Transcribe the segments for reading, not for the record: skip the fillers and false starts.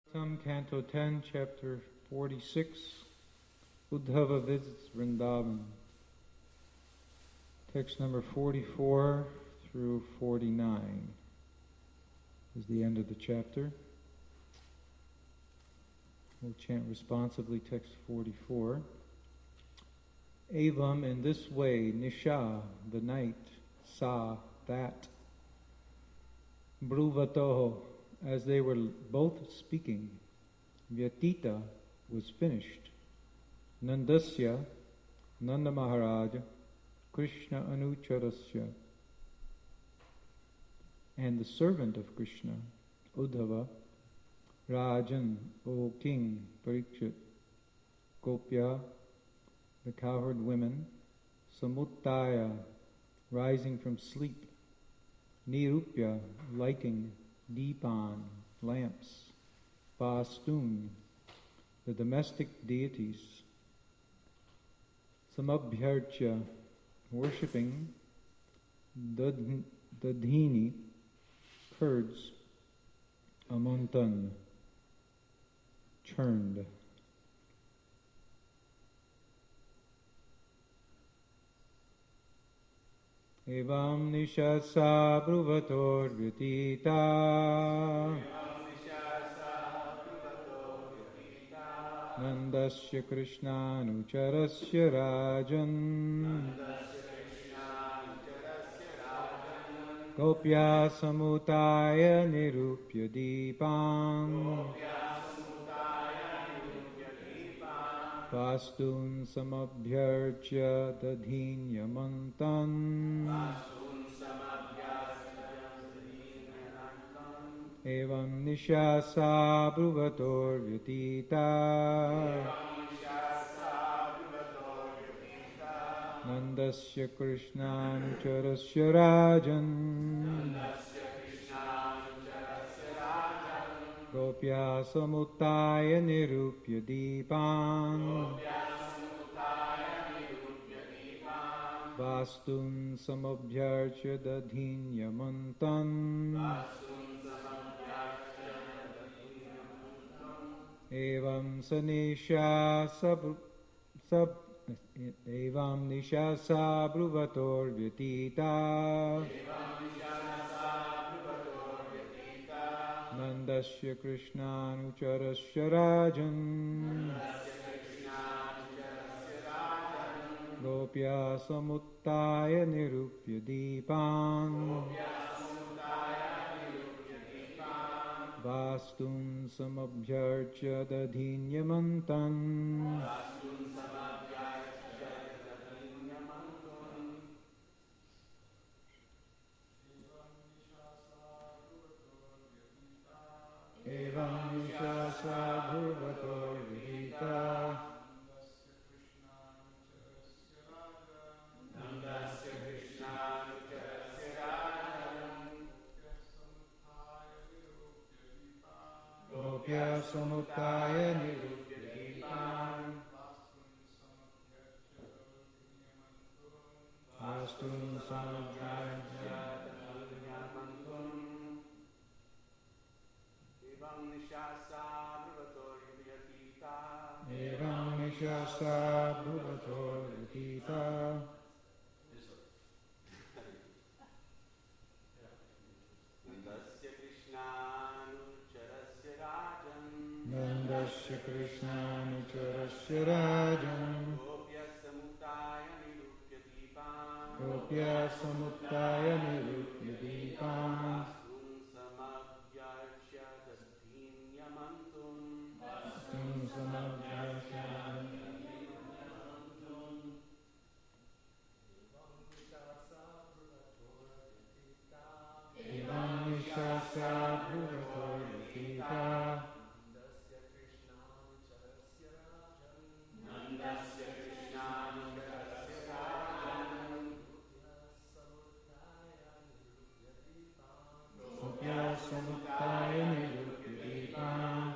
Canto 10, Chapter 46, Uddhava visits Vrindavan. Text number 44 through 49 is the end of the chapter. We'll chant responsively text 44. Evam, in this way, Nisha, the night, Sa, that, Bruvatoho, as they were both speaking, Vyatita was finished. Nandasya, Nanda Maharaja, Krishna Anucharasya, and the servant of Krishna, Uddhava, Rajan, O King, Parikshit, Gopya, the cowherd women, Samuttaya, rising from sleep, Nirupya, lighting, Deepan, lamps, Vastun, the domestic deities, Samabhyarcha, worshipping, Dadhini, curds, Amuntan, churned. Evam nishasa bruvator vyatita Nandasya Krishnanucharasya Rajan Gopya Samutaya Nirupya Deepam Vastun Samabhyarcha Dadhinyamantan Evam Nishasa Bruvator Vyatita Nandasya Krishnanucharasya Rajan Gopya Samutaya Nirupya Deepan Vastun Samabhyarcha Dadhinyamantan Evam Sanisha Evam Nishasa Bruvator Vyatita Nandasya Krishnanucharasya Rajan Gopya Samuttaya Nirupya Deepan Vastun Samabhyarcha Dadhinyamantan Evam Nishasa Bhuvato Vihita Nandasya Krishnanucharasya Rajan Gopya Samutaya Nirupya Deepan Vastun Samabhyarcha Evam Nishasa Bhuvato Vyatita Nandasya Krishnanucharasya Rajan Gopya Samutaya Nirupya Deepan Evam Nishasa Bhuvato Vyatita Nandasya Krishnanucharasya Rajan Gopya Samutaya Nirupya Deepan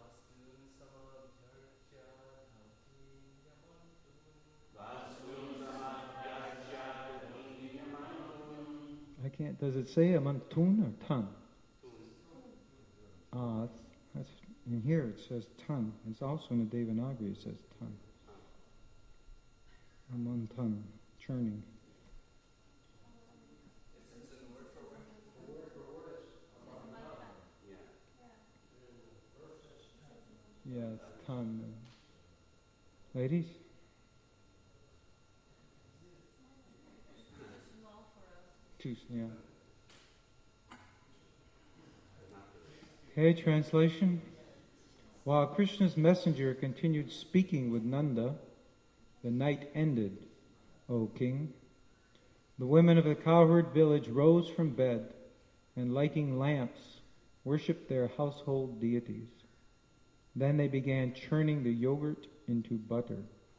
I can't, does it say Amantun or Tun? That's And here it says ton. It's also in the Devanagari it says ton. Aman ton, churning. Yeah, it's ton. Ladies? Two, yeah. Okay, translation. While Krishna's messenger continued speaking with Nanda, the night ended, O king. The women of the cowherd village rose from bed and, lighting lamps, worshipped their household deities. Then they began churning the yogurt into butter.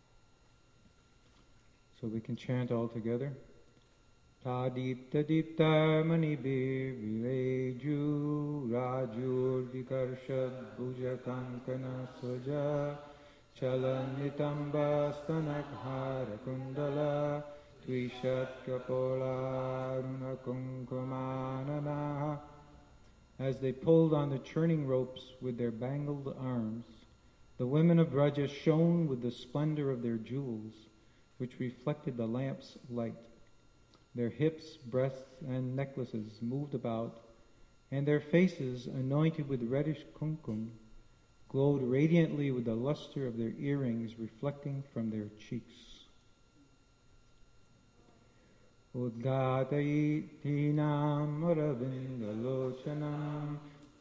So we can chant all together. Tadipta dipta manibir vireju rajur vikarshad bhuja kankana soja chalanitamba stanakhara kundala tvishat kapola runa kunkumanana. As they pulled on the churning ropes with their bangled arms, the women of Braja shone with the splendor of their jewels, which reflected the lamp's light. Their hips, breasts, and necklaces moved about, and their faces, anointed with reddish kumkum, glowed radiantly with the luster of their earrings reflecting from their cheeks. Udgatayitinam aravindalochanam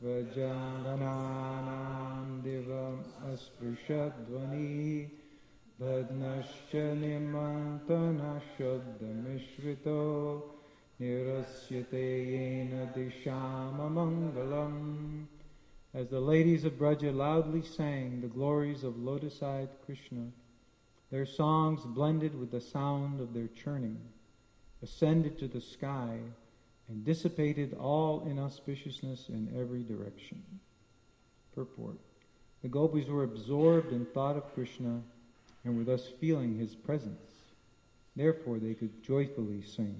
vajangananam divam asprishadvani Bhadnascha nimantana shabdamishrito nirasyate yena dishama mangalam. As the ladies of Braja loudly sang the glories of lotus-eyed Krishna, their songs blended with the sound of their churning, ascended to the sky, and dissipated all inauspiciousness in every direction. Purport. The gopis were absorbed in thought of Krishna and were thus feeling his presence. Therefore they could joyfully sing.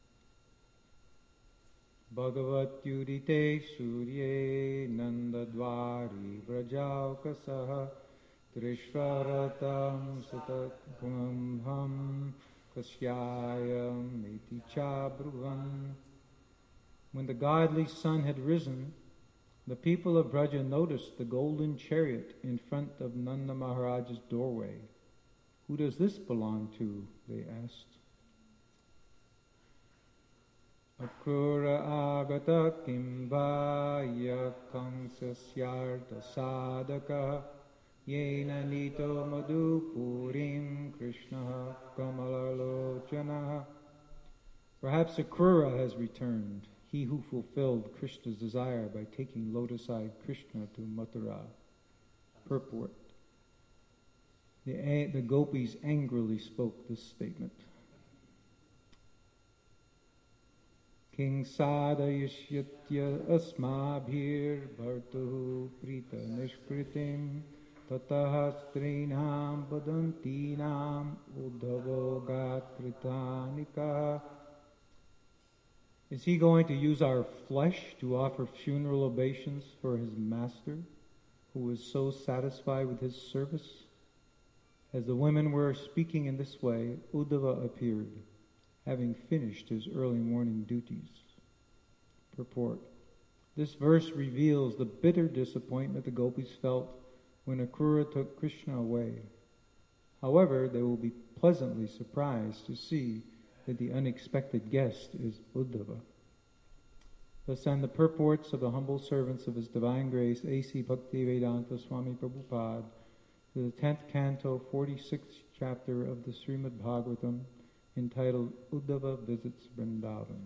Bhagavat yudite surye nandadvari vrajaukasaha trishvaratam satatkumham kasyayam iti chabruvan. When the godly sun had risen, the people of Braja noticed the golden chariot in front of Nanda Maharaj's doorway. Who does this belong to? They asked. Akrura agata kimba yakansasyarta sadaka yena nito madhupurim Krishna kamalalochana. Perhaps Akrura has returned, he who fulfilled Krishna's desire by taking lotus-eyed Krishna to Mathura. Purport. The gopis angrily spoke this statement. King sadayishyatya asmabhir bhartu prita nishkritim tatah strinam padantinam uddhavo gatritanika. Is he going to use our flesh to offer funeral obeisance for his master, who was so satisfied with his service? As the women were speaking in this way, Uddhava appeared, having finished his early morning duties. Purport. This verse reveals the bitter disappointment the gopis felt when Akrura took Krishna away. However, they will be pleasantly surprised to see that the unexpected guest is Uddhava. Thus end the purports of the humble servants of His Divine Grace, A.C. Bhaktivedanta Swami Prabhupada, to the 10th canto, 46th chapter of the Srimad Bhagavatam, entitled Uddhava Visits Vrindavan.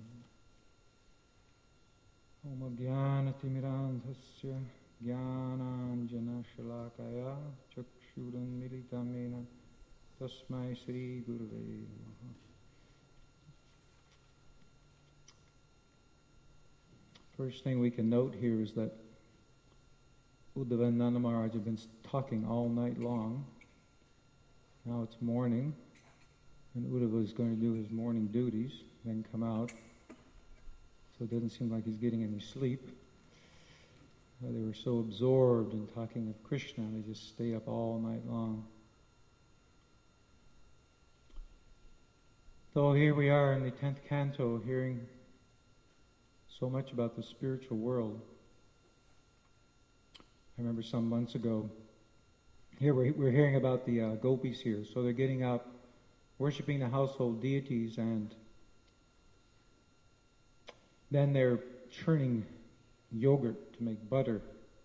Om Jnana Timirandhasya Jnananjana Shalakaya Chakshuran Militamena Tasmai Sri Gurave Namaha. First thing we can note here is that Uddhava and Nanda Maharaj have been talking all night long. Now it's morning, and Uddhava is going to do his morning duties, then come out. So it doesn't seem like he's getting any sleep. They were so absorbed in talking of Krishna, they just stay up all night long. So here we are in the 10th canto, hearing so much about the spiritual world. I remember some months ago, here we're hearing about the gopis here. So they're getting up, worshiping the household deities, and then they're churning yogurt to make butter.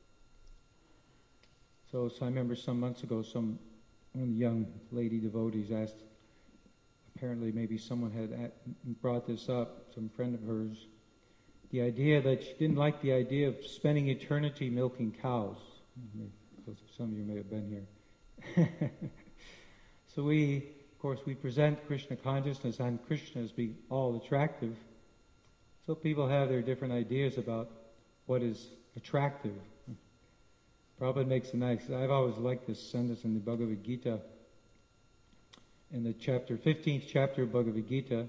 So I remember some months ago, one of the young lady devotees asked, apparently maybe someone had brought this up, some friend of hers, the idea that she didn't like the idea of spending eternity milking cows. Some of you may have been here. So we present Krishna consciousness and Krishna as being all attractive. So people have their different ideas about what is attractive. Prabhupada makes a nice, I've always liked this sentence in the Bhagavad Gita. In the 15th chapter of Bhagavad Gita,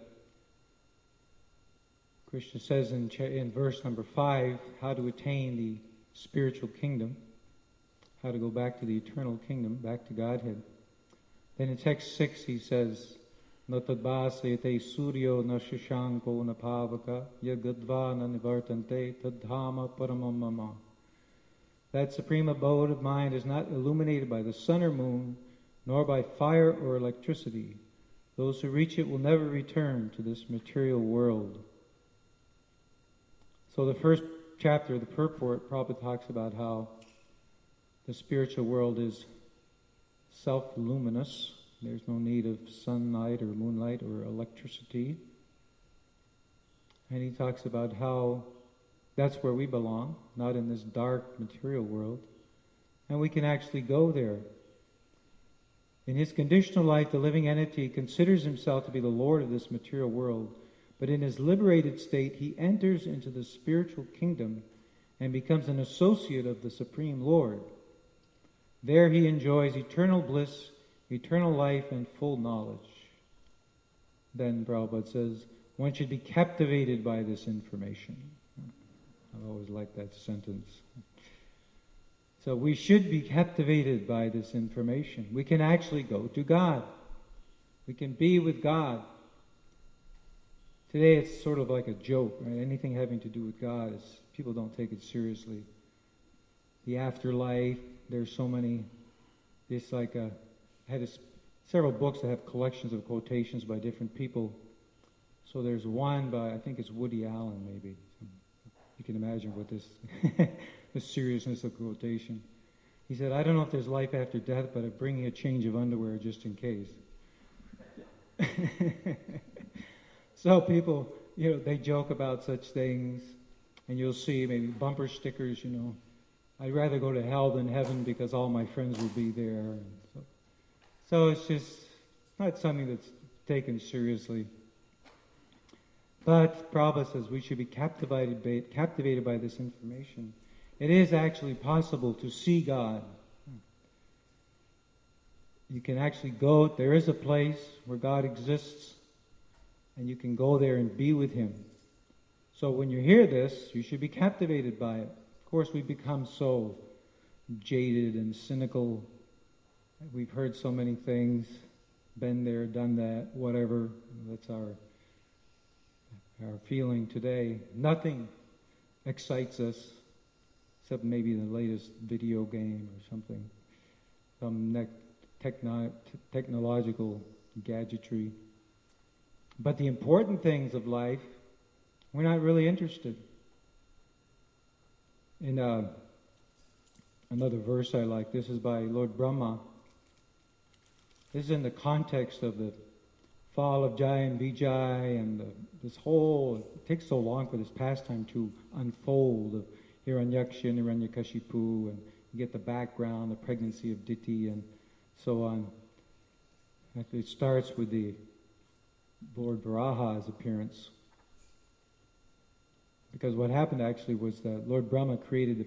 Krishna says in verse number 5, how to attain the spiritual kingdom, how to go back to the eternal kingdom, back to Godhead. Then in text 6 he says, Na tadbhasayate suryo na shashanko na pavaka yagadva na nivartante tadhama paramam mama. That supreme abode of mind is not illuminated by the sun or moon, nor by fire or electricity. Those who reach it will never return to this material world. So the first chapter, the purport, Prabhupada talks about how the spiritual world is self-luminous. There's no need of sunlight or moonlight or electricity. And he talks about how that's where we belong, not in this dark material world. And we can actually go there. In his conditional life, the living entity considers himself to be the lord of this material world, but in his liberated state, he enters into the spiritual kingdom and becomes an associate of the Supreme Lord. There he enjoys eternal bliss, eternal life, and full knowledge. Then Prabhupada says, one should be captivated by this information. I've always liked that sentence. So we should be captivated by this information. We can actually go to God. We can be with God. Today it's sort of like a joke, right? Anything having to do with God, people don't take it seriously. The afterlife, there's so many, it's like I had several books that have collections of quotations by different people. So there's one by, I think it's Woody Allen maybe. You can imagine what this, the seriousness of quotation. He said, I don't know if there's life after death, but I'm bringing a change of underwear just in case. So people, they joke about such things, and you'll see maybe bumper stickers, I'd rather go to hell than heaven because all my friends will be there. And so it's just not something that's taken seriously. But Prabhupada says we should be captivated by this information. It is actually possible to see God. You can actually go, there is a place where God exists, and you can go there and be with Him. So when you hear this, you should be captivated by it. Of course, we become so jaded and cynical. We've heard so many things, been there, done that, whatever. That's our feeling today. Nothing excites us except maybe the latest video game or something, some technological gadgetry. But the important things of life, we're not really interested. In another verse I like, this is by Lord Brahma. This is in the context of the fall of Jaya and Vijay, and it takes so long for this pastime to unfold of Hiranyaksha and Hiranyakashipu, and you get the background, the pregnancy of Diti, and so on. It starts with the Lord Varaha's appearance. Because what happened actually was that Lord Brahma created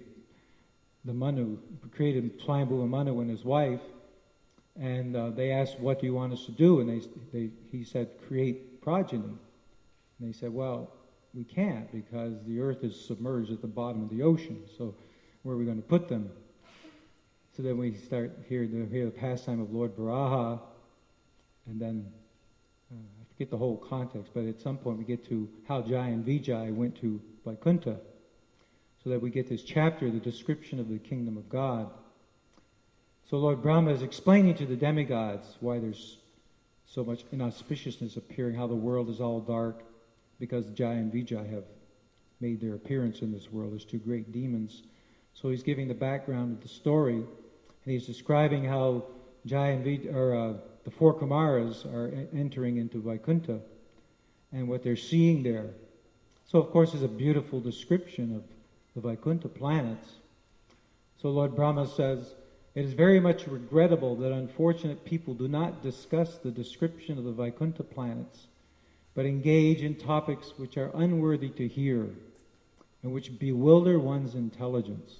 created Swayambhuva Manu and his wife, and they asked, what do you want us to do? And he said, create progeny. And they said, well, we can't because the earth is submerged at the bottom of the ocean. So where are we going to put them? So then we start hear the pastime of Lord Varaha, and then I forget the whole context, but at some point we get to how Jai and Vijay went to Vaikuntha, so that we get this chapter, the description of the kingdom of God. So Lord Brahma is explaining to the demigods why there's so much inauspiciousness appearing, how the world is all dark, because Jai and Vijay have made their appearance in this world as two great demons. So he's giving the background of the story, and he's describing how Jai and Vijay, the four Kumaras are entering into Vaikuntha, and what they're seeing there. So of course it's a beautiful description of the Vaikuntha planets. So Lord Brahma says, it is very much regrettable that unfortunate people do not discuss the description of the Vaikuntha planets, but engage in topics which are unworthy to hear and which bewilder one's intelligence.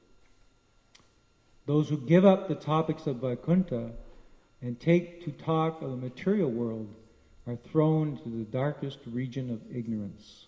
Those who give up the topics of Vaikuntha and take to talk of the material world are thrown to the darkest region of ignorance.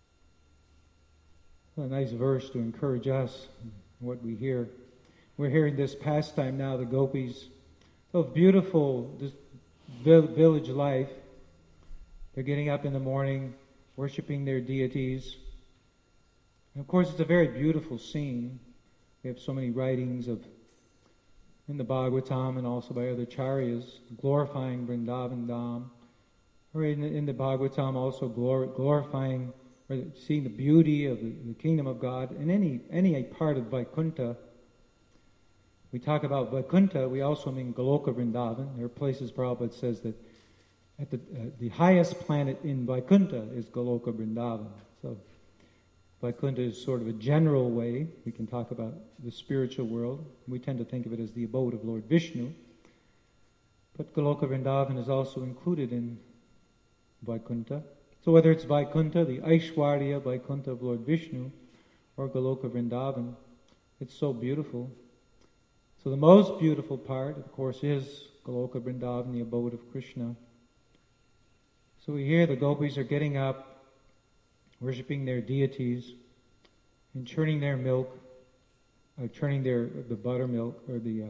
A nice verse to encourage us in what we hear. We're hearing this pastime now, the gopis. So beautiful, this village life. They're getting up in the morning, worshiping their deities. And of course, it's a very beautiful scene. We have so many writings in the Bhagavatam and also by other charyas glorifying Vrindavan Dham. Or in the Bhagavatam also glorifying or seeing the beauty of the kingdom of God in any part of Vaikuntha. We talk about Vaikuntha, we also mean Goloka Vrindavan. There are places Prabhupada says that at the highest planet in Vaikuntha is Goloka Vrindavan. So Vaikuntha is sort of a general way. We can talk about the spiritual world. We tend to think of it as the abode of Lord Vishnu. But Goloka Vrindavan is also included in Vaikuntha. So whether it's Vaikuntha, the Aishwarya Vaikuntha of Lord Vishnu, or Goloka Vrindavan, it's so beautiful. So the most beautiful part, of course, is Goloka Vrindavan, the abode of Krishna. So we hear the gopis are getting up, worshipping their deities, and churning their milk, churning the buttermilk, or the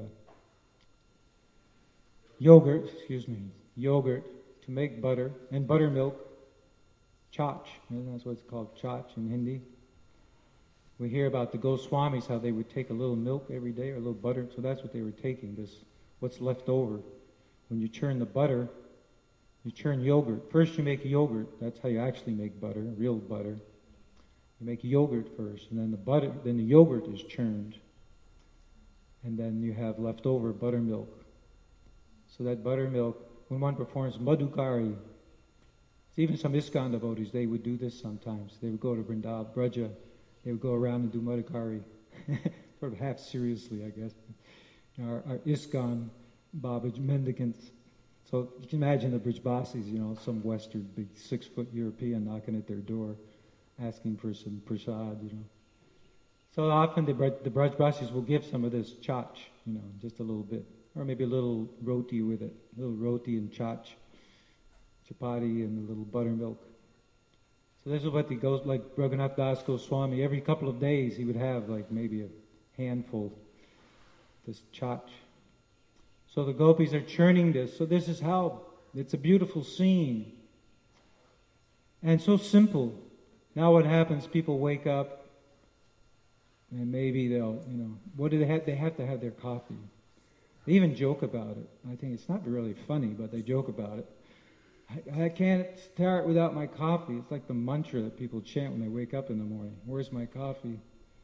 yogurt to make butter, and buttermilk, chach, and that's what it's called, chach in Hindi. We hear about the Goswamis, how they would take a little milk every day, or a little butter, so that's what they were taking, what's left over. When you churn the butter, you churn yogurt. First you make yogurt, that's how you actually make butter, real butter. You make yogurt first, and then the yogurt is churned. And then you have leftover buttermilk. So that buttermilk, when one performs madhukari, even some ISKCON devotees, they would do this sometimes. They would go to Vrindavan, Braja, they would go around and do madhukari, sort of half seriously, I guess. Our ISKCON Babaji mendicants. So you can imagine the Brajbasis, some Western big 6-foot European knocking at their door, asking for some prasad, So often the Brajbasis will give some of this chach, just a little bit, or maybe a little roti with it, a little roti and chach, chapati and a little buttermilk. So this is what he goes, like Raghunath Das Goswami, every couple of days he would have like maybe a handful, this chach. So the gopis are churning this. So this is how, it's a beautiful scene. And so simple. Now what happens, people wake up and maybe they'll, what do they have? They have to have their coffee. They even joke about it. I think it's not really funny, but they joke about it. I can't start without my coffee. It's like the mantra that people chant when they wake up in the morning. Where's my coffee?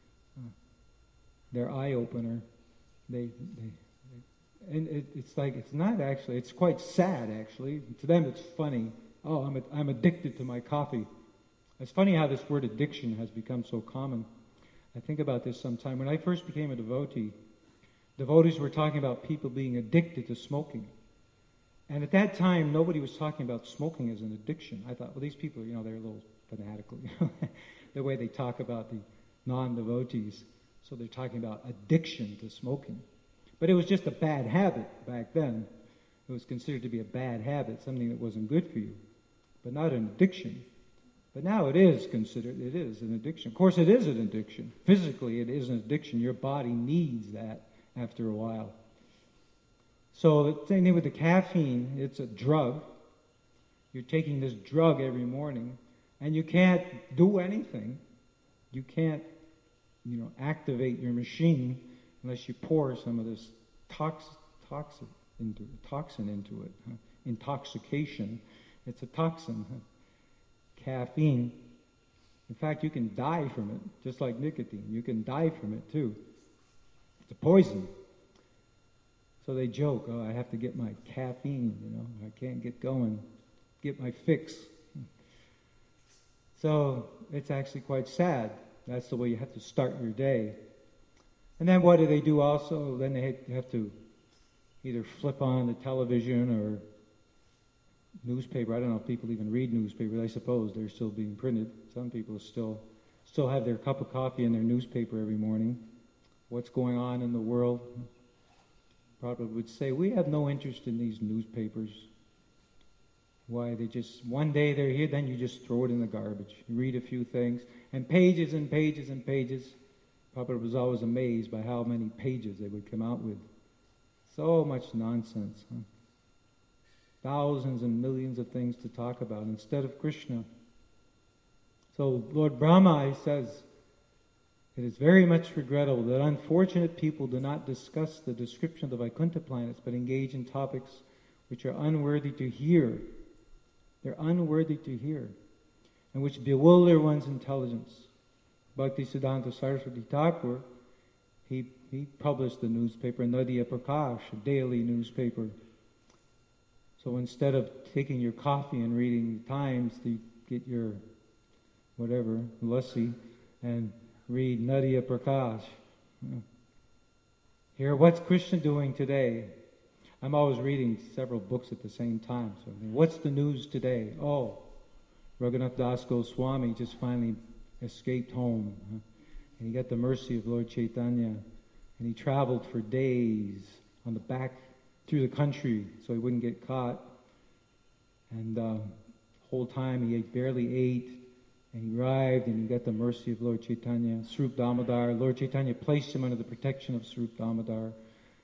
Their eye opener. And it's like, it's not actually, it's quite sad actually. To them it's funny. Oh, I'm addicted to my coffee. It's funny how this word addiction has become so common. I think about this sometime. When I first became a devotee, devotees were talking about people being addicted to smoking. And at that time, nobody was talking about smoking as an addiction. I thought, well, these people, they're a little fanatical, the way they talk about the non-devotees. So they're talking about addiction to smoking. But it was just a bad habit back then. It was considered to be a bad habit, something that wasn't good for you, but not an addiction. But now it is an addiction. Of course, it is an addiction. Physically, it is an addiction. Your body needs that after a while. So the same thing with the caffeine, it's a drug. You're taking this drug every morning, and you can't do anything. You can't, activate your machine unless you pour some of this toxin into it. Intoxication. It's a toxin. Caffeine. In fact, you can die from it, just like nicotine. You can die from it too. It's a poison. So they joke, I have to get my caffeine, I can't get going, get my fix. So it's actually quite sad. That's the way you have to start your day. And then what do they do also? Then they have to either flip on the television or newspaper. I don't know if people even read newspapers. I suppose they're still being printed. Some people still have their cup of coffee and their newspaper every morning. What's going on in the world? Probably would say, we have no interest in these newspapers. Why? One day they're here, then you just throw it in the garbage. You read a few things, and pages and pages and pages. Papa was always amazed by how many pages they would come out with. So much nonsense. Thousands and millions of things to talk about instead of Krishna. So Lord Brahma, he says, it is very much regrettable that unfortunate people do not discuss the description of the Vaikuntha planets, but engage in topics which are unworthy to hear. They're unworthy to hear, and which bewilder one's intelligence. Bhaktisiddhanta Saraswati Thakur, he published the newspaper, Nadia Prakash, a daily newspaper. So instead of taking your coffee and reading the Times, you get your lassi, and read Nadia Prakash. Hear what's Krishna doing today. I'm always reading several books at the same time. So what's the news today? Oh, Raghunath Das Goswami just finally escaped home. And he got the mercy of Lord Chaitanya. And he traveled for days on the back through the country so he wouldn't get caught. And the whole time he barely ate. And he arrived and he got the mercy of Lord Chaitanya. Swarup Damodar, Lord Chaitanya placed him under the protection of Swarup Damodar.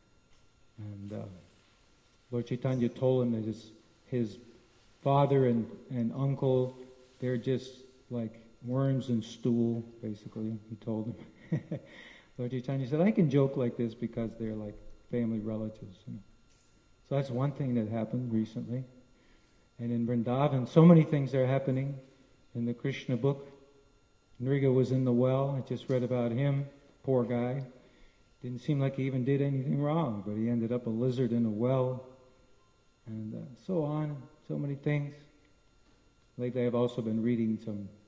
And Lord Chaitanya told him that his father and uncle, they're just like worms in stool, basically, he told him. Lord Chaitanya said, I can joke like this because they're like family relatives. So that's one thing that happened recently. And in Vrindavan, so many things are happening. In the Krishna book, Nriga was in the well. I just read about him. Poor guy. Didn't seem like he even did anything wrong, but he ended up a lizard in a well. And so on. So many things. Lately I've also been reading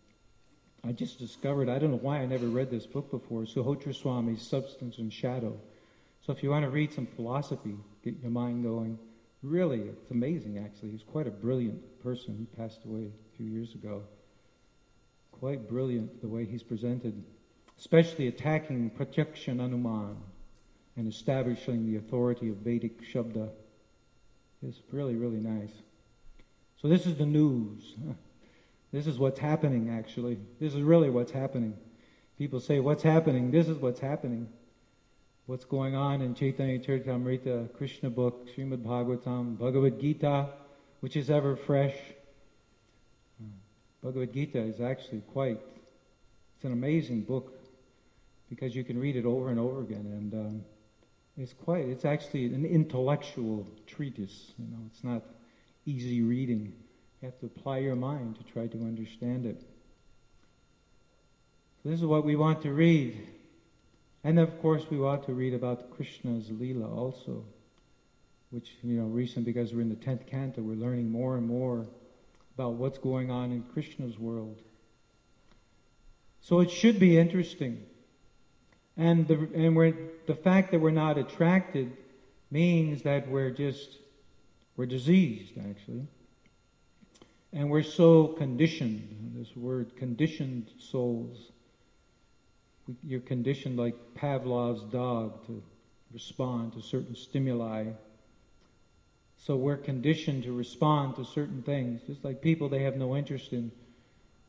I just discovered, I don't know why I never read this book before, Suhotra Swami's Substance and Shadow. So if you want to read some philosophy, get your mind going. Really, it's amazing actually. He's quite a brilliant person. He passed away a few years ago. Quite brilliant the way he's presented, especially attacking Pratyaksha Anuman and establishing the authority of Vedic Shabda. It's really, really nice. So this is the news. This is what's happening, actually. This is really what's happening. People say, what's happening? This is what's happening. What's going on in Chaitanya Charitamrita, Krishna book, Srimad Bhagavatam, Bhagavad Gita, which is ever fresh. Bhagavad Gita is actually it's an amazing book because you can read it over and over again, and it's actually an intellectual treatise. It's not easy reading. You have to apply your mind to try to understand it. So this is what we want to read. And of course we want to read about Krishna's Leela also, which, recently because we're in the 10th canto, we're learning more and more about what's going on in Krishna's world. So it should be interesting. And the fact that we're not attracted means that we're diseased, actually. And we're so conditioned. This word, conditioned souls. You're conditioned like Pavlov's dog to respond to certain stimuli. So we're conditioned to respond to certain things. Just like people, they have no interest in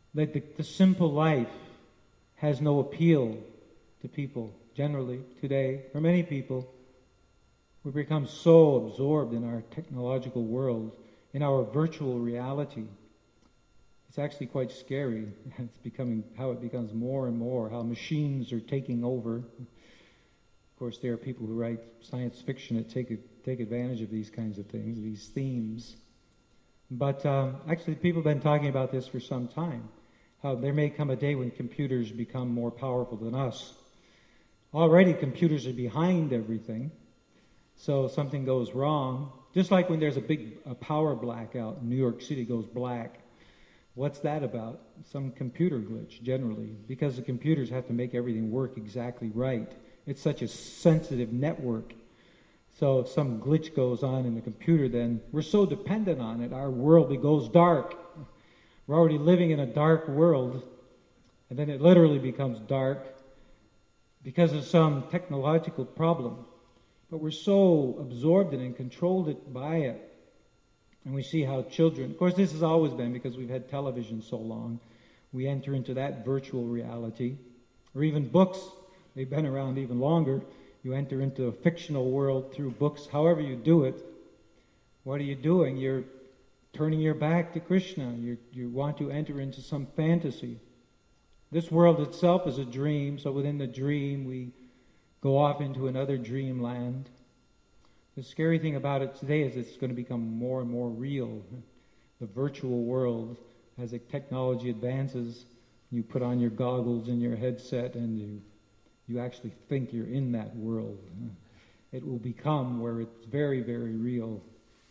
that the simple life has no appeal to people generally today. For many people, we become so absorbed in our technological world, in our virtual reality. It's actually quite scary. It's becoming how it becomes more and more, how machines are taking over. Of course, there are people who write science fiction that take advantage of these kinds of things, these themes. But actually, people have been talking about this for some time, how there may come a day when computers become more powerful than us. Already, computers are behind everything, so if something goes wrong, just like when there's a power blackout in New York City goes black. What's that about? Some computer glitch, generally, because the computers have to make everything work exactly right. It's such a sensitive network. So if some glitch goes on in the computer, then we're so dependent on it, our world goes dark. We're already living in a dark world, and then it literally becomes dark because of some technological problem. But we're so absorbed in it and controlled by it. And we see how children, of course this has always been because we've had television so long, we enter into that virtual reality. Or even books, they've been around even longer. You enter into a fictional world through books, however you do it. What are you doing? You're turning your back to Krishna. You want to enter into some fantasy. This world itself is a dream, so within the dream we go off into another dreamland. The scary thing about it today is it's going to become more and more real. The virtual world, as the technology advances, you put on your goggles and your headset and you actually think you're in that world. It will become where it's very, very real.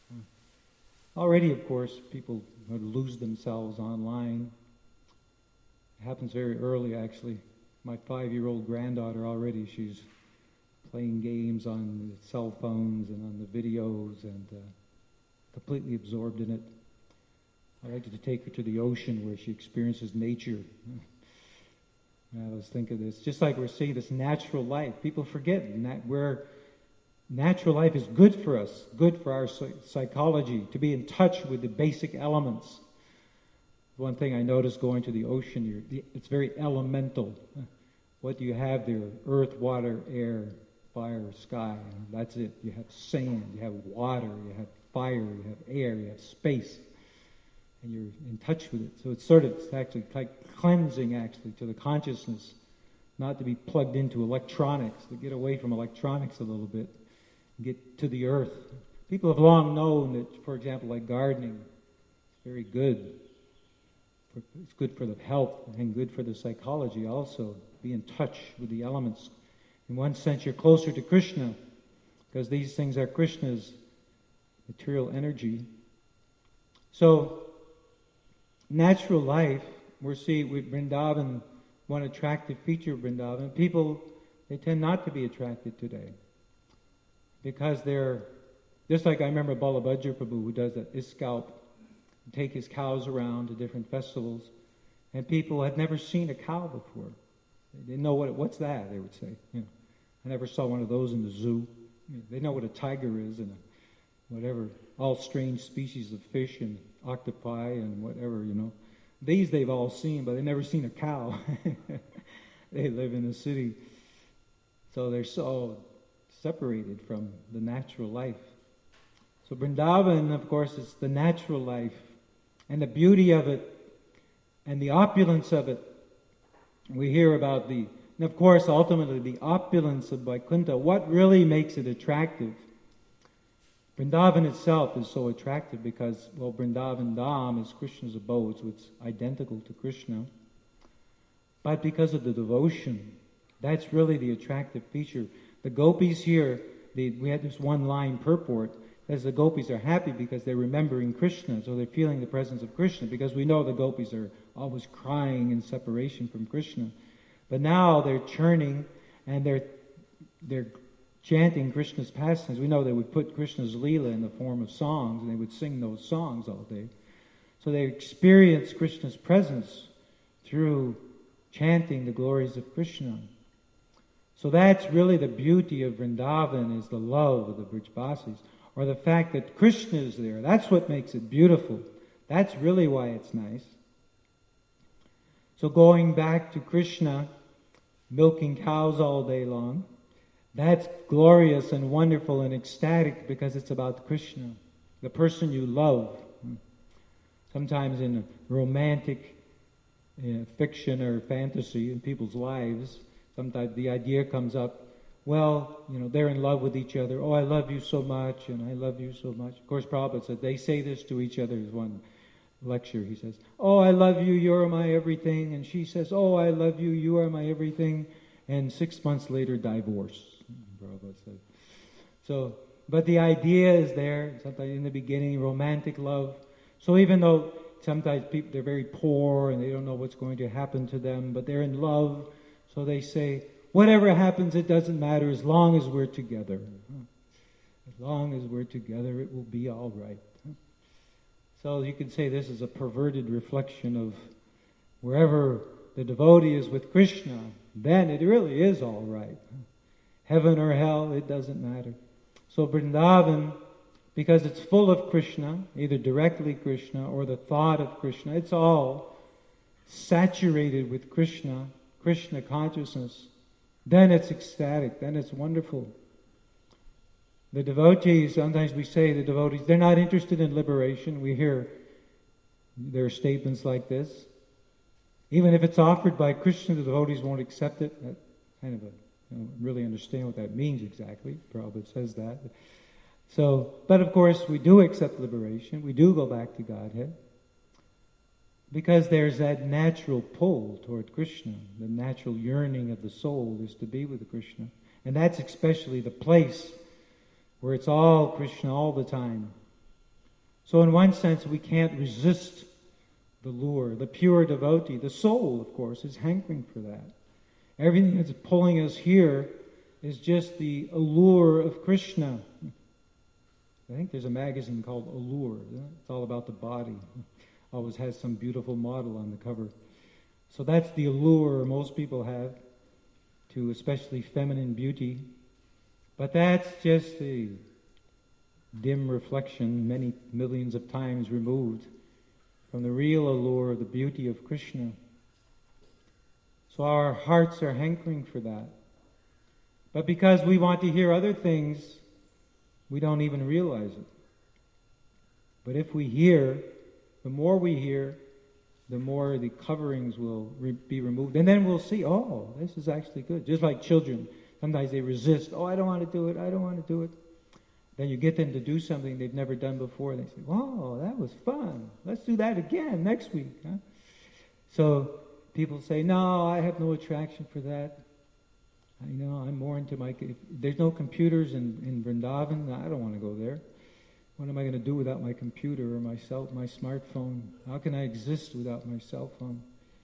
Already, of course, people lose themselves online. It happens very early, actually. My 5-year-old granddaughter already, she's playing games on the cell phones and on the videos and completely absorbed in it. I like to take her to the ocean where she experiences nature. I was thinking of this, just like we're seeing this natural life. People forget that where natural life is good for us, good for our psychology, to be in touch with the basic elements. One thing I noticed going to the ocean, it's very elemental. What do you have there? Earth, water, air, fire, sky. That's it. You have sand, you have water, you have fire, you have air, you have space. And you're in touch with it. So it's actually like cleansing, actually, to the consciousness, not to be plugged into electronics, to get away from electronics a little bit, and get to the earth. People have long known that, for example, like gardening, it's very good. It's good for the health and good for the psychology also. Be in touch with the elements. In one sense, you're closer to Krishna, because these things are Krishna's material energy. So, natural life, we're seeing with Vrindavan, one attractive feature of Vrindavan, people, they tend not to be attracted today. Because they're, just like I remember Balabhadra Prabhu, who does that, scalp, take his cows around to different festivals, and people had never seen a cow before. They didn't know what's that, they would say. I never saw one of those in the zoo. They know what a tiger is and whatever, all strange species of fish and octopi and whatever, These they've all seen, but they've never seen a cow. They live in the city. So they're so separated from the natural life. So Vrindavan, of course, is the natural life. And the beauty of it and the opulence of it. We hear about and of course, ultimately, the opulence of Vaikuntha. What really makes it attractive? Vrindavan itself is so attractive because, Vrindavan Dham is Krishna's abode, so it's identical to Krishna. But because of the devotion, that's really the attractive feature. The gopis here, we had this one line purport, as the gopis are happy because they're remembering Krishna, so they're feeling the presence of Krishna, because we know the gopis are always crying in separation from Krishna. But now they're churning and they're chanting Krishna's pastimes. We know they would put Krishna's Leela in the form of songs, and they would sing those songs all day. So they experience Krishna's presence through chanting the glories of Krishna. So that's really the beauty of Vrindavan, is the love of the Brijbasis, or the fact that Krishna is there. That's what makes it beautiful. That's really why it's nice. So going back to Krishna, milking cows all day long, that's glorious and wonderful and ecstatic because it's about Krishna, the person you love. Sometimes in a romantic fiction or fantasy in people's lives, sometimes the idea comes up, well, they're in love with each other. Oh, I love you so much, and I love you so much. Of course, Prabhupada said they say this to each other. There's one lecture, he says, oh, I love you, you're my everything. And she says, oh, I love you, you are my everything. And 6 months later, divorce, Prabhupada said. So, but the idea is there, sometimes in the beginning, romantic love. So even though sometimes people, they're very poor and they don't know what's going to happen to them, but they're in love, so they say, whatever happens, it doesn't matter as long as we're together. As long as we're together, it will be all right. So you could say this is a perverted reflection of wherever the devotee is with Krishna, then it really is all right. Heaven or hell, it doesn't matter. So Vrindavan, because it's full of Krishna, either directly Krishna or the thought of Krishna, it's all saturated with Krishna, Krishna consciousness, then it's ecstatic, then it's wonderful. The devotees, sometimes we say the devotees, they're not interested in liberation. We hear there are statements like this. Even if it's offered by Krishna, the devotees won't accept it. That kind of I don't really understand what that means exactly. Prabhupada says that. So, but of course, we do accept liberation. We do go back to Godhead. Because there's that natural pull toward Krishna. The natural yearning of the soul is to be with Krishna. And that's especially the place where it's all Krishna all the time. So in one sense, we can't resist the lure. The pure devotee, the soul, of course, is hankering for that. Everything that's pulling us here is just the allure of Krishna. I think there's a magazine called Allure. It's all about the body. Always has some beautiful model on the cover. So that's the allure most people have to especially feminine beauty. But that's just a dim reflection, many millions of times removed from the real allure of the beauty of Krishna. So our hearts are hankering for that. But because we want to hear other things, we don't even realize it. But if we hear, the more we hear, the more the coverings will be removed. And then we'll see, oh, this is actually good. Just like children. Sometimes they resist. Oh, I don't want to do it. I don't want to do it. Then you get them to do something they've never done before. They say, wow, that was fun. Let's do that again next week. Huh? So people say, no, I have no attraction for that. I'm more into if there's no computers in Vrindavan, I don't want to go there. What am I going to do without my computer or my smartphone? How can I exist without my cell phone?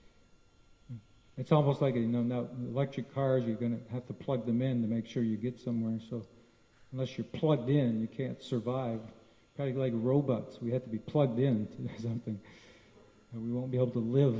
It's almost like, now electric cars, you're going to have to plug them in to make sure you get somewhere. So unless you're plugged in, you can't survive. Probably like robots. We have to be plugged in to something. We won't be able to live.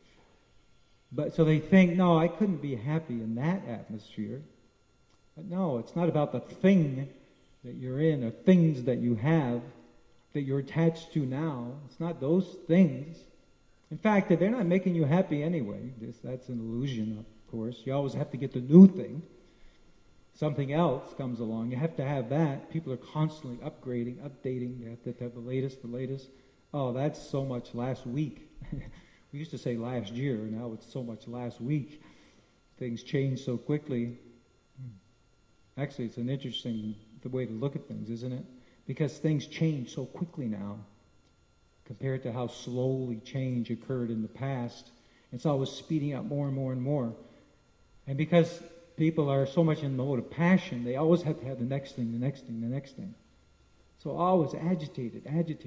But so they think, no, I couldn't be happy in that atmosphere. But no, it's not about the thing that you're in or things that you have that you're attached to now. It's not those things. In fact, they're not making you happy anyway. That's an illusion, of course. You always have to get the new thing. Something else comes along. You have to have that. People are constantly upgrading, updating. You have to have the latest. Oh, that's so much last week. We used to say last year. Now it's so much last week. Things change so quickly. Actually, it's an interesting way to look at things, isn't it? Because things change so quickly now, compared to how slowly change occurred in the past. It's always speeding up more and more and more. And because people are so much in the mode of passion, they always have to have the next thing, the next thing, the next thing. So always agitated,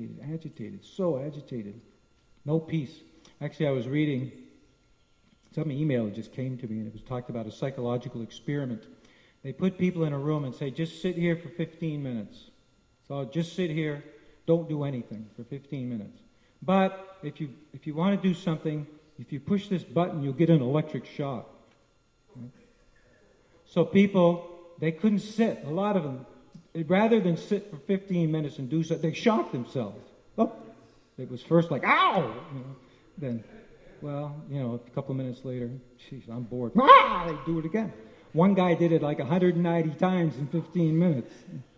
so agitated. No peace. Actually, I was reading some email that just came to me, and it was talked about a psychological experiment. They put people in a room and say, just sit here for 15 minutes. So just sit here, don't do anything for 15 minutes. But if you want to do something, if you push this button, you'll get an electric shock. Right? So people, they couldn't sit. A lot of them, rather than sit for 15 minutes and do something, they shocked themselves. Oh, it was first like, ow! Then Well, a couple of minutes later, geez, I'm bored. Ah! They do it again. One guy did it like 190 times in 15 minutes.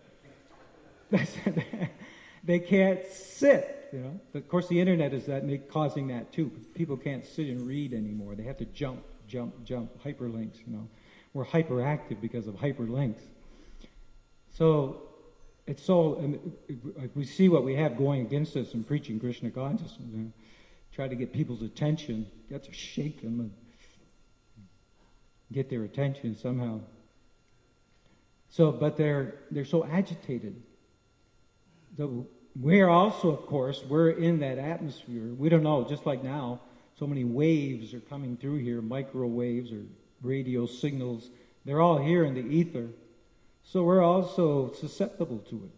They can't sit, Of course, the internet is causing that too. People can't sit and read anymore. They have to jump, hyperlinks, We're hyperactive because of hyperlinks. So, we see what we have going against us in preaching Krishna consciousness. Try to get people's attention. You have to shake them and get their attention somehow. So, but they're so agitated. So we're also, of course, we're in that atmosphere. We don't know, just like now, so many waves are coming through here, microwaves or radio signals. They're all here in the ether. So we're also susceptible to it.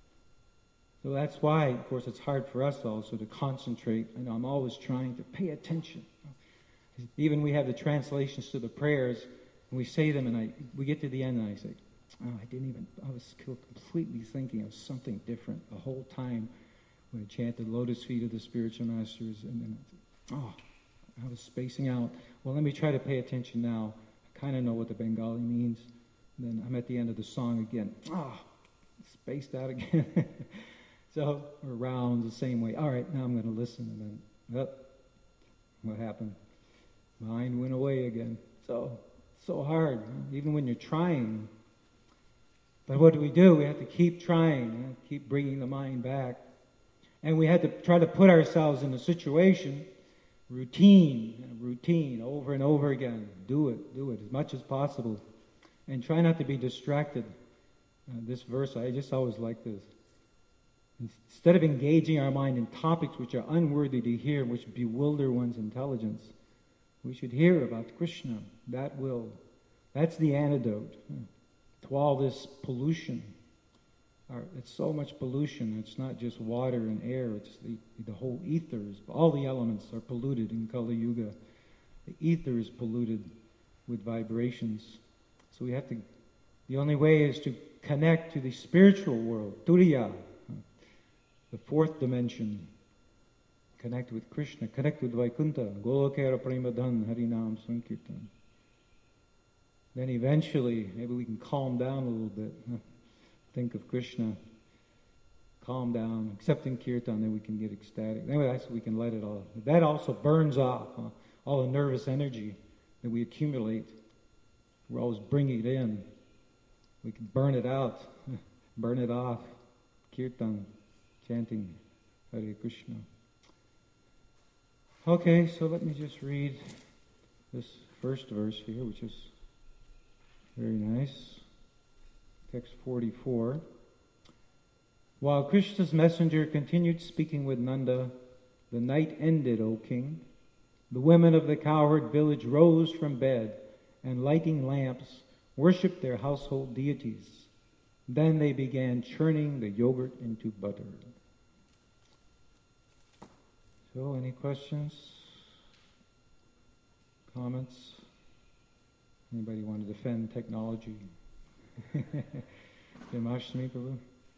So that's why, of course, it's hard for us also to concentrate. I'm always trying to pay attention. Even we have the translations to the prayers, and we say them, and we get to the end, and I say, I was completely thinking of something different the whole time when I chanted the lotus feet of the spiritual masters, and then, I was spacing out. Well, let me try to pay attention now. I kind of know what the Bengali means. And then I'm at the end of the song again. Spaced out again. So, around the same way. All right, now I'm going to listen. And then, what happened? Mind went away again. So hard, even when you're trying. But what do? We have to keep trying, keep bringing the mind back. And we had to try to put ourselves in a situation, routine, over and over again. Do it as much as possible. And try not to be distracted. This verse, I just always like this. Instead of engaging our mind in topics which are unworthy to hear, which bewilder one's intelligence, we should hear about Krishna. That's the antidote to all this pollution. It's so much pollution. It's not just water and air. It's the whole ether. All the elements are polluted in Kali Yuga. The ether is polluted with vibrations. So the only way is to connect to the spiritual world, Turiya, the fourth dimension. Connect with Krishna, connect with Vaikuntha, Golokera Premadhan, Harinam Sankirtan. Then eventually, maybe we can calm down a little bit. Think of Krishna, calm down, accepting kirtan, then we can get ecstatic. Anyway, that's we can let it all. That also burns off all the nervous energy that we accumulate. We're always bringing it in. We can burn it out, burn it off. Kirtan, chanting Hare Krishna. Okay, so let me just read this first verse here, which is very nice. Text 44. While Krishna's messenger continued speaking with Nanda, the night ended, O king. The women of the cowherd village rose from bed and, lighting lamps, worshipped their household deities. Then they began churning the yogurt into butter. So, any questions? Comments? Anybody want to defend technology? Jamashtami Prabhu?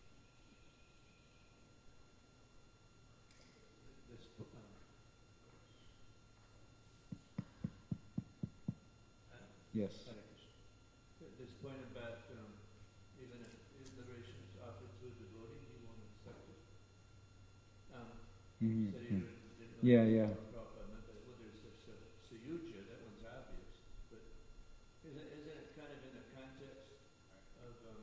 Yes. This point about even if liberation is offered to a devotee, he won't accept it. Yeah. Suyuja, that one's obvious, but isn't it kind of in the context of the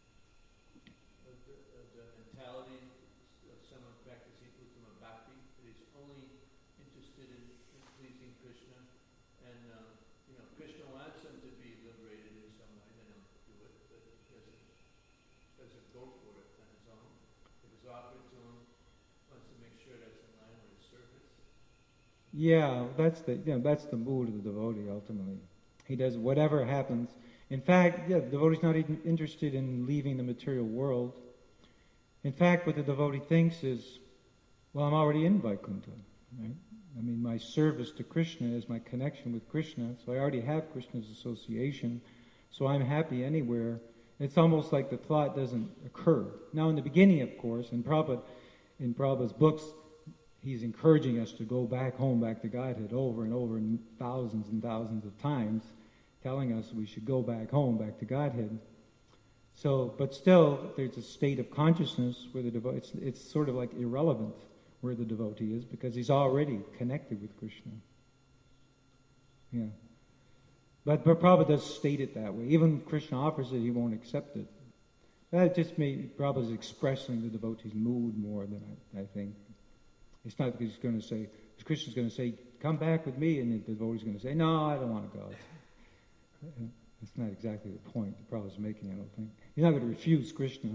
mentality of someone practicing Uttama Bhakti, that he's only interested in pleasing Krishna, and Krishna wants him to be liberated in some way, then he'll do it, but he doesn't go for it on his own. If it's offered to him, wants to make sure that's in line with his service. Yeah, that's the mood of the devotee ultimately. He does whatever happens. In fact, the devotee's not even interested in leaving the material world. In fact, what the devotee thinks is, well, I'm already in Vaikuntha, right? I mean, my service to Krishna is my connection with Krishna, so I already have Krishna's association, so I'm happy anywhere. It's almost like the thought doesn't occur. Now, in the beginning, of course, in Prabhupada's books, he's encouraging us to go back home, back to Godhead over and over and thousands of times, telling us we should go back home, back to Godhead. So, but still, there's a state of consciousness where it's sort of like irrelevant where the devotee is, because he's already connected with Krishna. Yeah. But Prabhupada does state it that way. Even if Krishna offers it, he won't accept it. That just Prabhupada's expressing the devotee's mood more than I think. It's not that he's going to say, Krishna's going to say, come back with me, and the devotee's going to say, no, I don't want to go. That's not exactly the point the Prabhupada's making, I don't think. He's not going to refuse Krishna.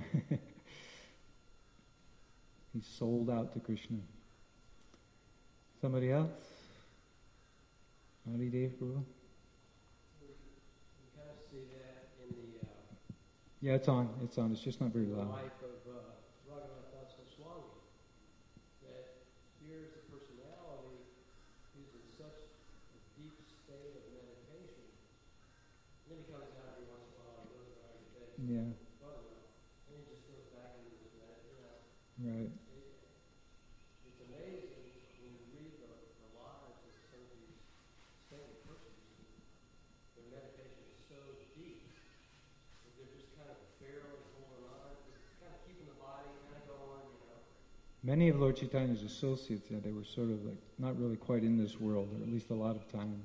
He's sold out to Krishna. Somebody else? Hari Dev Prabhu? We kind of see that in the Yeah, it's on. It's just not very loud. life of Raghunath Swami. That here's a personality who's in such a deep state of meditation. Then he comes out every once in a while, he goes about his day. Yeah. And he just goes back into his meditation. Right. It's amazing when you read the lives of some of these saintly persons. Their meditation is so deep that they're just kind of barely holding on, just kind of keeping the body kind of going, Many of Lord Chaitanya's associates, they were sort of like not really quite in this world, or at least a lot of times.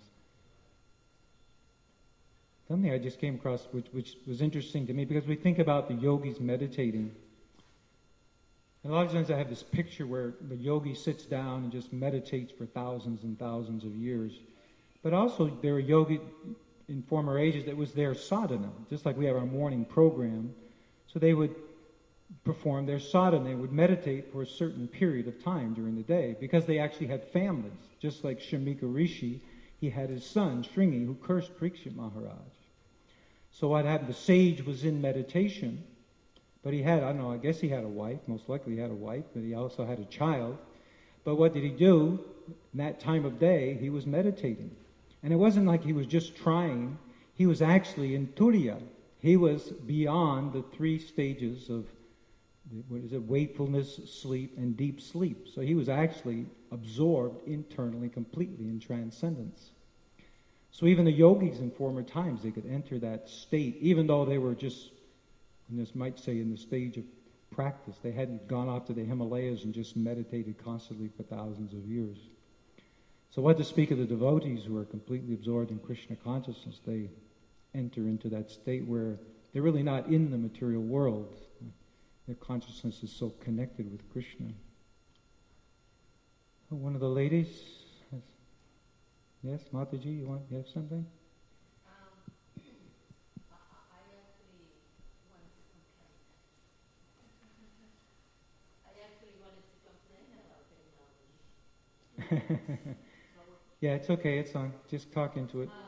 Something I just came across which was interesting to me, because we think about the yogis meditating. And a lot of times I have this picture where the yogi sits down and just meditates for thousands and thousands of years. But also there are yogi in former ages that was their sadhana, just like we have our morning program. So they would perform their sadhana, they would meditate for a certain period of time during the day, because they actually had families. Just like Shamika Rishi, he had his son, Shringi, who cursed Parikshit Maharaj. So what happened, the sage was in meditation, but he had, I guess he had a wife, most likely he had a wife, but he also had a child. But what did he do? In that time of day, he was meditating. And it wasn't like he was just trying, he was actually in Turiya. He was beyond the 3 stages of, wakefulness, sleep, and deep sleep. So he was actually absorbed internally, completely in transcendence. So even the yogis in former times, they could enter that state, even though they were just, and this might say in the stage of practice, they hadn't gone off to the Himalayas and just meditated constantly for thousands of years. So what to speak of the devotees who are completely absorbed in Krishna consciousness, they enter into that state where they're really not in the material world. Their consciousness is so connected with Krishna. Oh, one of the ladies has, yes, Mataji, you have something? Yeah, it's okay, it's on. Just talk into it.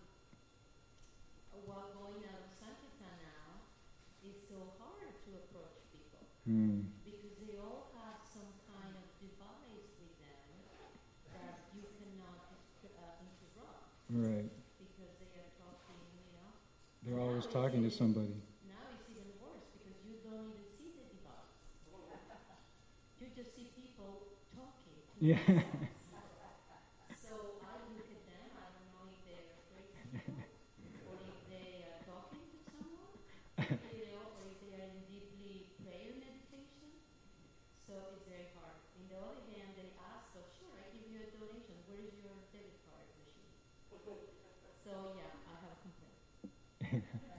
While going out of Sankirtan now, it's so hard to approach people. Because they all have some kind of device with them that you cannot interrupt. Right. Because they are talking, They're always talking to somebody. Now it's even worse because you don't even see the device. You just see people talking. Yeah. So I look at them, I don't know if they're afraid people, or if they are talking to someone, or if they are in deeply prayer meditation. So it's very hard. On the other hand, they ask us, sure, I give you a donation. Where is your debit card machine? So yeah, I have a complaint.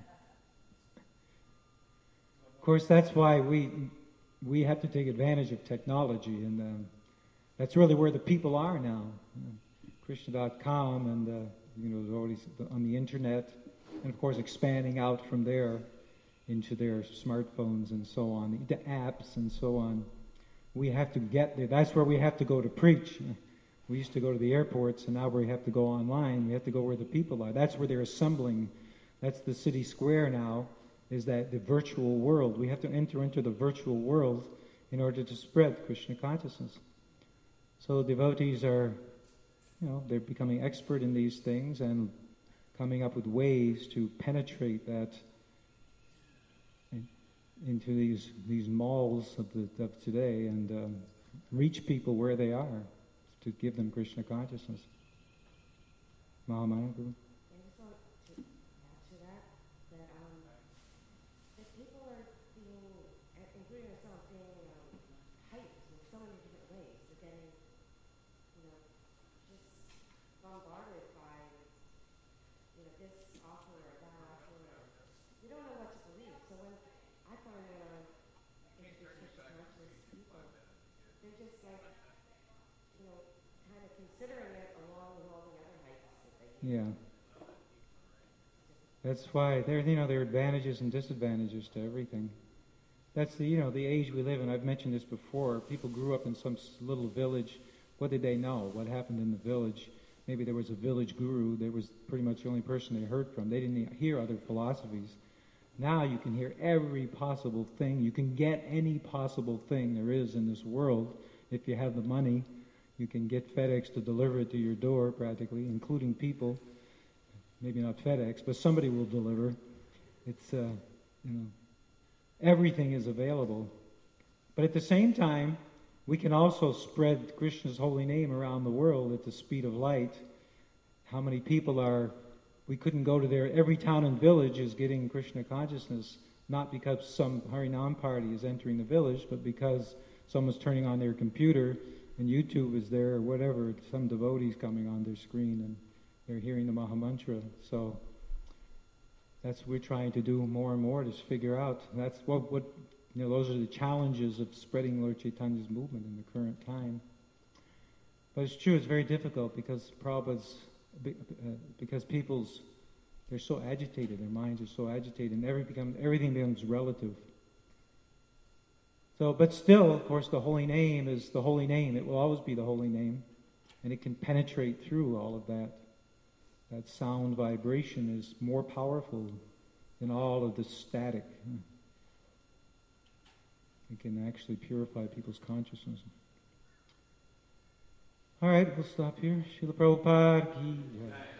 Of course, that's why we have to take advantage of technology, and that's really where the people are now. Krishna.com and already on the internet, and of course expanding out from there into their smartphones and so on, the apps and so on. We have to get there. That's where we have to go to preach. We used to go to the airports, and now we have to go online. We have to go where the people are. That's where they're assembling. That's the city square now, is that the virtual world. We have to enter into the virtual world in order to spread Krishna consciousness. So devotees are, they're becoming expert in these things and coming up with ways to penetrate that into these malls of today, and reach people where they are, to give them Krishna consciousness. Mahamaya Guru. I just want to add to that if people are being, including ourselves, being hyped in so many different ways, they're getting, just bombarded by, this offer or that offer. We don't know what to believe. So when I find when I'm introduced to conscious people, they're just like, kind of considering it along with all the other hypes that they get. Yeah. That's why there are advantages and disadvantages to everything. That's the age we live in. I've mentioned this before. People grew up in some little village. What did they know? What happened in the village? Maybe there was a village guru. There was pretty much the only person they heard from. They didn't hear other philosophies. Now you can hear every possible thing. You can get any possible thing there is in this world if you have the money. You can get FedEx to deliver it to your door practically, including people. Maybe not FedEx, but somebody will deliver. It's, everything is available. But at the same time, we can also spread Krishna's holy name around the world at the speed of light. How many people we couldn't go to every town and village is getting Krishna consciousness, not because some Harinam party is entering the village, but because someone's turning on their computer and YouTube is there or whatever, some devotee's coming on their screen and they're hearing the Mahamantra. So that's what we're trying to do more and more, to figure out. That's what those are the challenges of spreading Lord Chaitanya's movement in the current time. But it's true, it's very difficult because they're so agitated, their minds are so agitated, and everything becomes relative. So, but still, of course, the holy name is the holy name. It will always be the holy name, and it can penetrate through all of that. That sound vibration is more powerful than all of the static. It can actually purify people's consciousness. All right, we'll stop here. Srila Prabhupada ki jai.